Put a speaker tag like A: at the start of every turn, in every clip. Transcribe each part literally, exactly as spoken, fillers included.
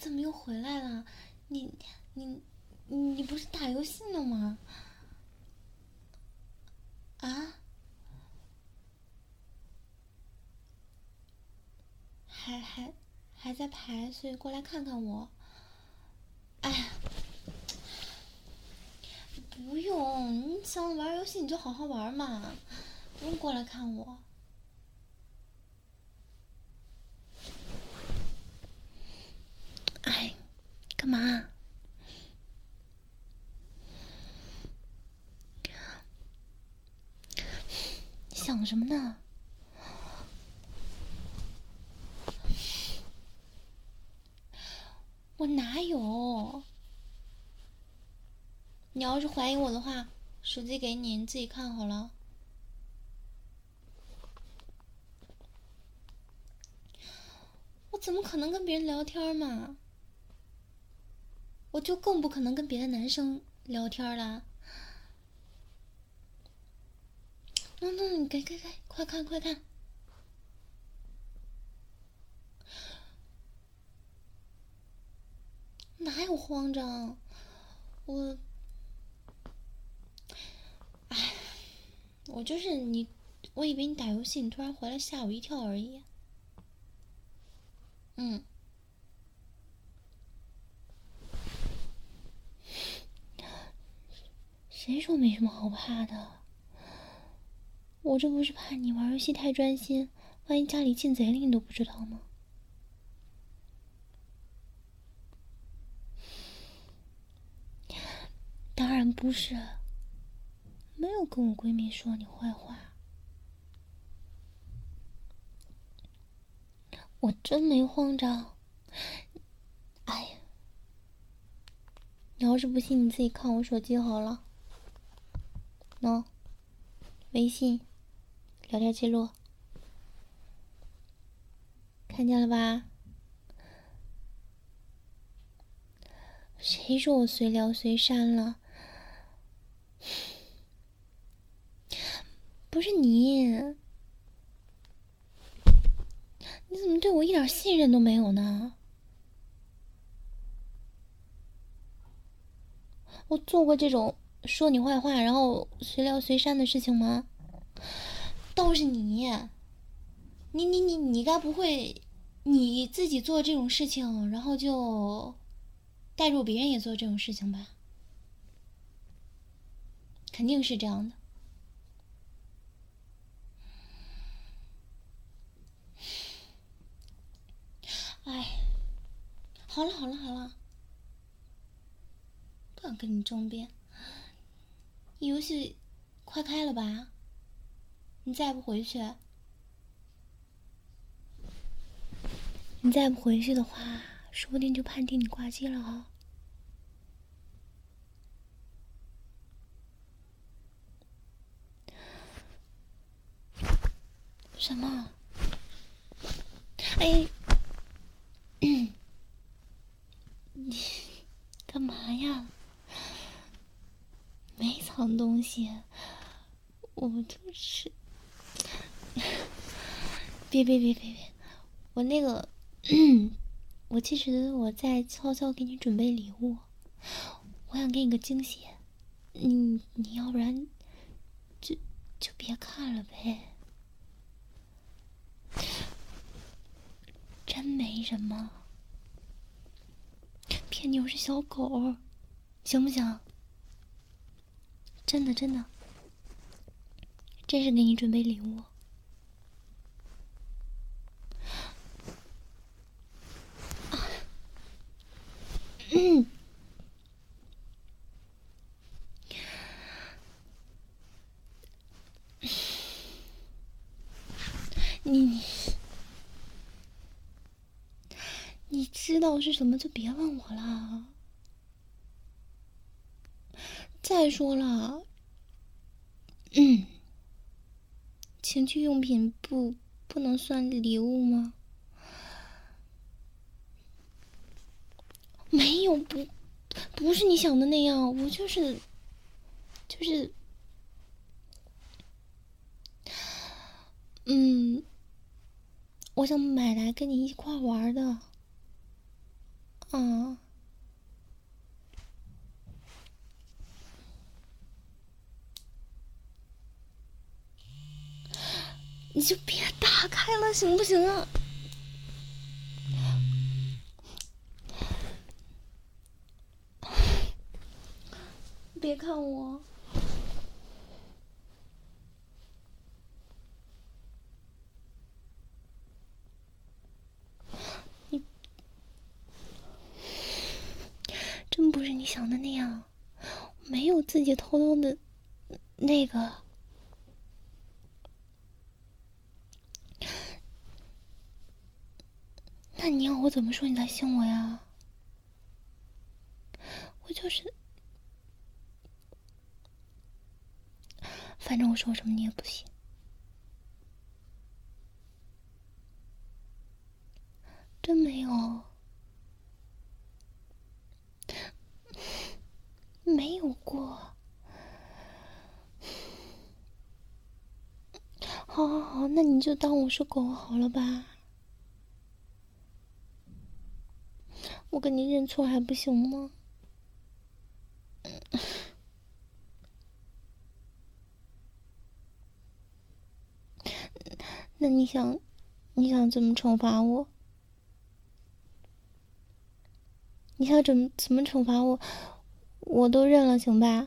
A: 怎么又回来了？你你你不是打游戏呢吗？啊？还还还在排，所以过来看看我。哎呀，不用，你想玩游戏你就好好玩嘛，不用过来看我。哎，干嘛？想什么呢？我哪有？你要是怀疑我的话，手机给你，你自己看好了。我怎么可能跟别人聊天嘛？我就更不可能跟别的男生聊天啦。那那你给给给，快看快看！哪有慌张？我，哎，我就是你，我以为你打游戏，你突然回来吓我一跳而已。嗯，谁说没什么好怕的？我这不是怕你玩游戏太专心，万一家里进贼了你都不知道吗？当然不是，没有跟我闺蜜说你坏话。我真没慌张。哎呀，你要是不信，你自己看我手机好了。喏，微信聊天记录，看见了吧？谁说我随聊随删了？不是你，你怎么对我一点信任都没有呢？我做过这种说你坏话然后随聊随删的事情吗？倒是你，你你你你该不会你自己做这种事情，然后就带入别人也做这种事情吧？肯定是这样的。哎，好了好了好了，不想跟你争辩。游戏快开了吧？你再不回去，你再不回去的话，说不定就判定你挂机了啊！什么？哎，你干嘛呀？没藏东西，我就是……别别别别别，我那个，我其实我在悄悄给你准备礼物，我想给你个惊喜，你你要不然就就别看了呗。真没什么，骗你我是小狗，行不行？真的真的，这是给你准备礼物。嗯，你你知道是什么就别问我了。再说了，嗯，情趣用品不不能算礼物吗？没有，不不是你想的那样，我就是就是嗯，我想买来跟你一块玩的。 啊。你就别打开了，行不行啊？别看我。你真不是你想的那样，没有自己偷偷的那个。那你要我怎么说你才信我呀？我就是，反正我说什么你也不信。真没有，没有过。好好好，那你就当我是狗好了吧？我跟你认错还不行吗？那你想，你想怎么惩罚我？你想怎么怎么惩罚我？我都认了，行吧？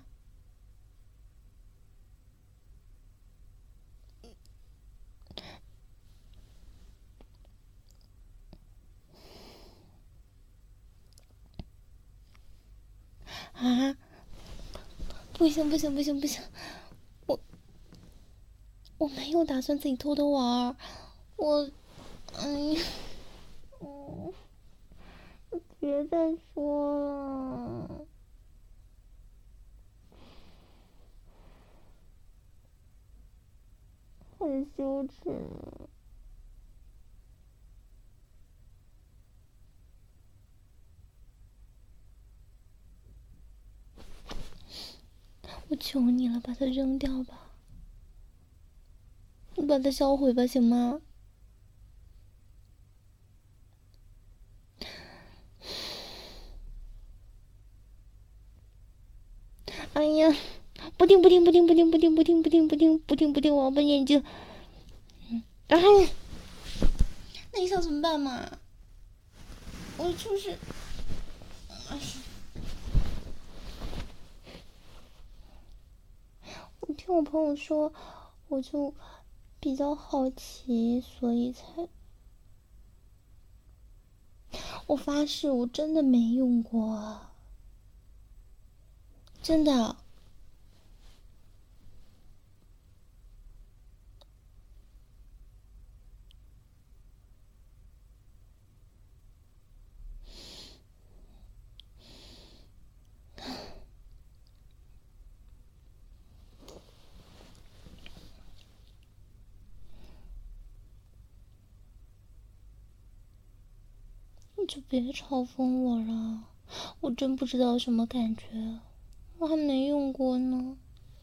A: 啊！不行不行不行不行，我我没有打算自己偷偷玩，我，哎呀，嗯，别再说了，很羞耻。我求你了，把它扔掉吧，你把它销毁吧，行吗？哎呀，不听不听不听不听不听不听不听不听不听不听，我要把眼睛。哎，那你想怎么办嘛？我就是，哎，我听我朋友说，我就比较好奇，所以才。我发誓，我真的没用过，真的。你就别嘲讽我了，我真不知道什么感觉，我还没用过呢。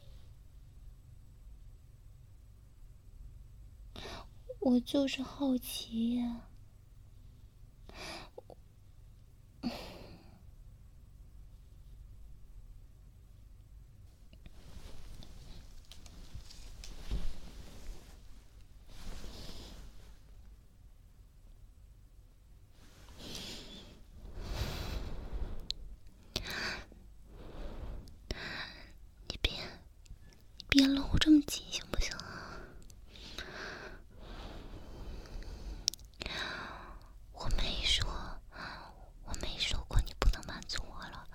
A: 我就是好奇呀。你别，你别搂这么紧，行不行啊？我没说，我没说过你不能满足我了。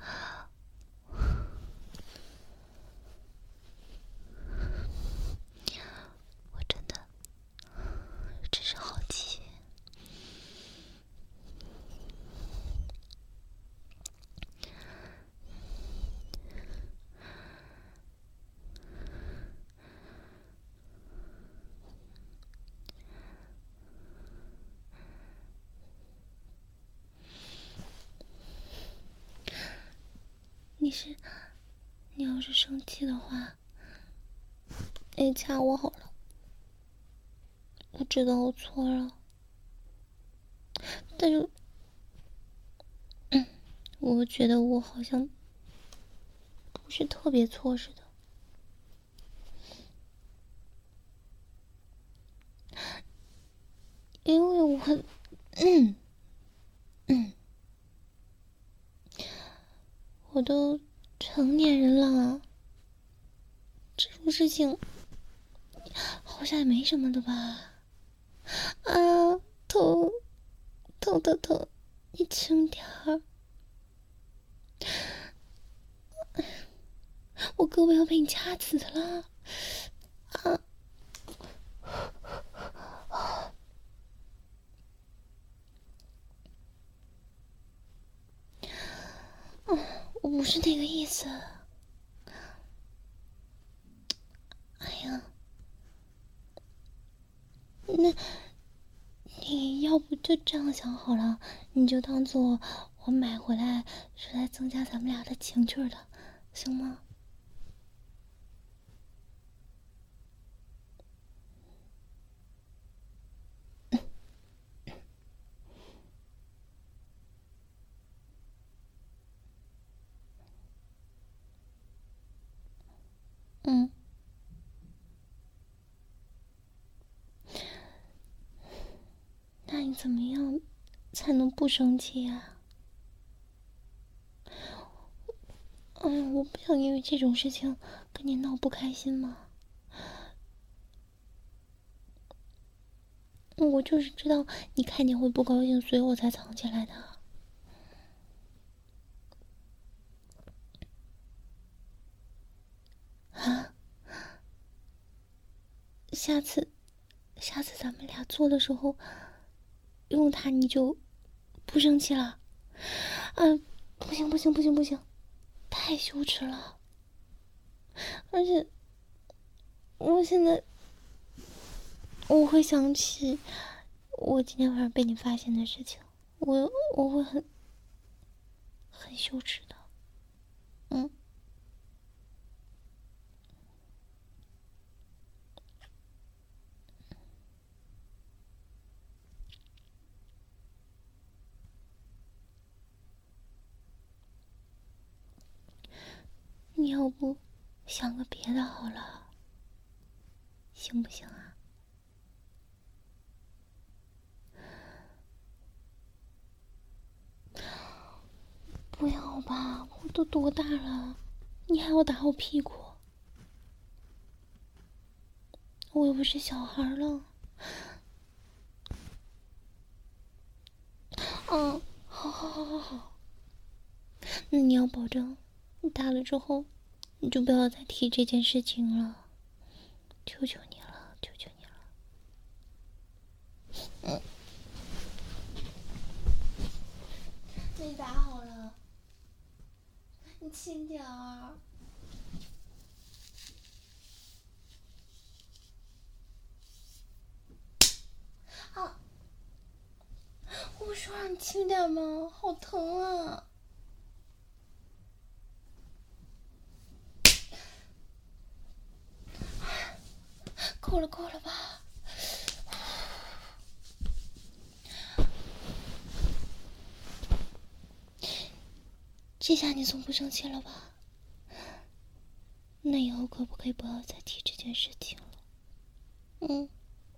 A: 我真的只是好奇。你是，你要是生气的话，你掐我好了。我知道我错了，但是，嗯， 我觉得我好像不是特别错似的。因为我嗯嗯，我都成年人了，这种事情好像也没什么的吧？啊，疼疼疼疼，你轻点儿，我胳膊要被你掐紫了啊！我不是那个意思。哎呀，那你要不就这样想好了，你就当做我买回来是来增加咱们俩的情趣的，行吗？嗯。那你怎么样才能不生气呀？哎呀，我不想因为这种事情跟你闹不开心嘛。我就是知道你看见会不高兴，所以我才藏起来的。啊？下次，下次咱们俩做的时候用它，你就不生气了？啊，不行不行不行不行，太羞耻了。而且，我现在我会想起我今天晚上被你发现的事情，我我会很很羞耻的。嗯。你要不想个别的好了，行不行啊？不要吧，我都多大了，你还要打我屁股？我又不是小孩了。嗯，好好好好好。那你要保证，你打了之后，你就不要再提这件事情了，求求你了，求求你了。嗯。你打好了，你轻点儿。啊！我说让你轻点吗？好疼啊！够了够了吧？这下你总不生气了吧？那以后可不可以不要再提这件事情了？嗯。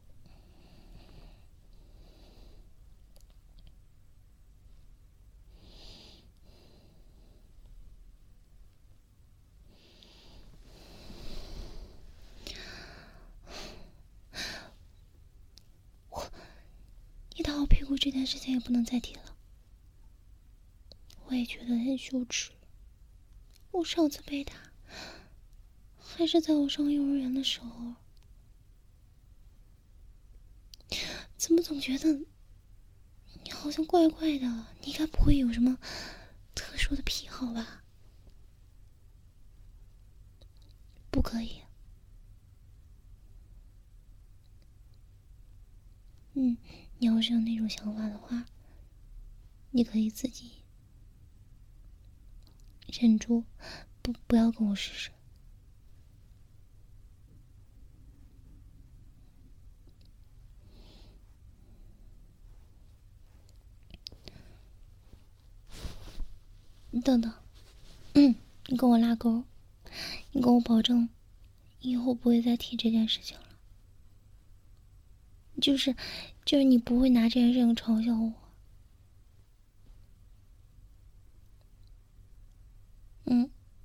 A: 我，你打我屁股这件事情也不能再提了。我也觉得很羞耻。我上次被打，还是在我上幼儿园的时候。怎么总觉得你好像怪怪的？你该不会有什么特殊的癖好吧？不可以。嗯，你要是有那种想法的话，你可以自己忍住，不不要跟我试试。 等等，嗯，你跟我拉钩，你跟我保证，以后不会再提这件事情了。就是，就是你不会拿这件事情嘲笑我。嗯，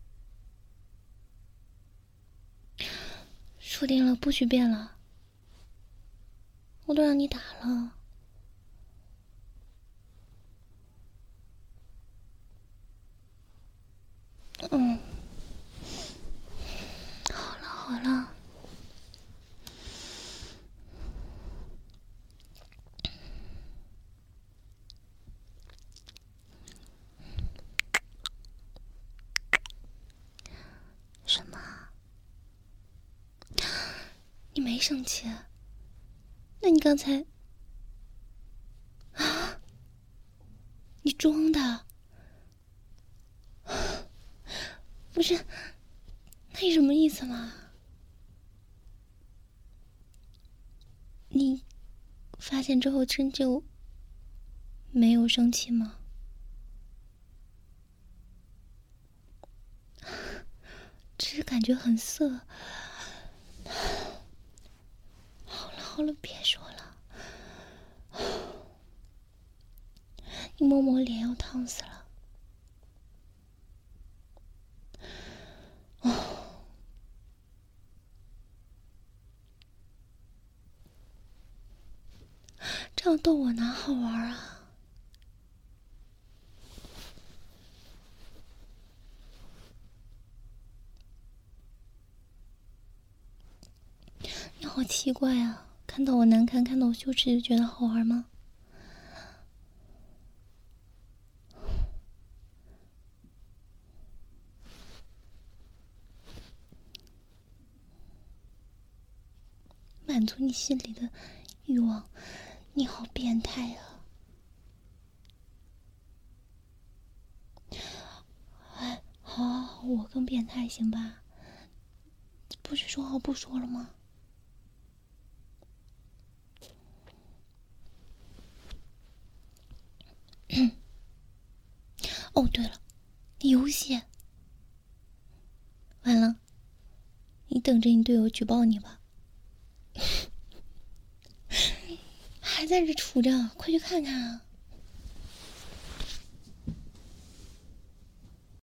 A: 说定了，不许变了。我都让你打了。嗯，好了好了。什么？你没生气？那你刚才啊？你装的？不是，那你什么意思嘛？你发现之后真就没有生气吗？只是感觉很涩。好了好了，别说了。你摸摸脸，要烫死了。哦，这样逗我哪好玩啊？你好奇怪啊！看到我难堪，看到我羞耻，就觉得好玩吗？满足你心里的欲望，你好变态啊！哎，好好好，我更变态行吧？不是说好不说了吗？哦，对了，游戏完了，你等着你队友举报你吧。还在这杵着，快去看看啊！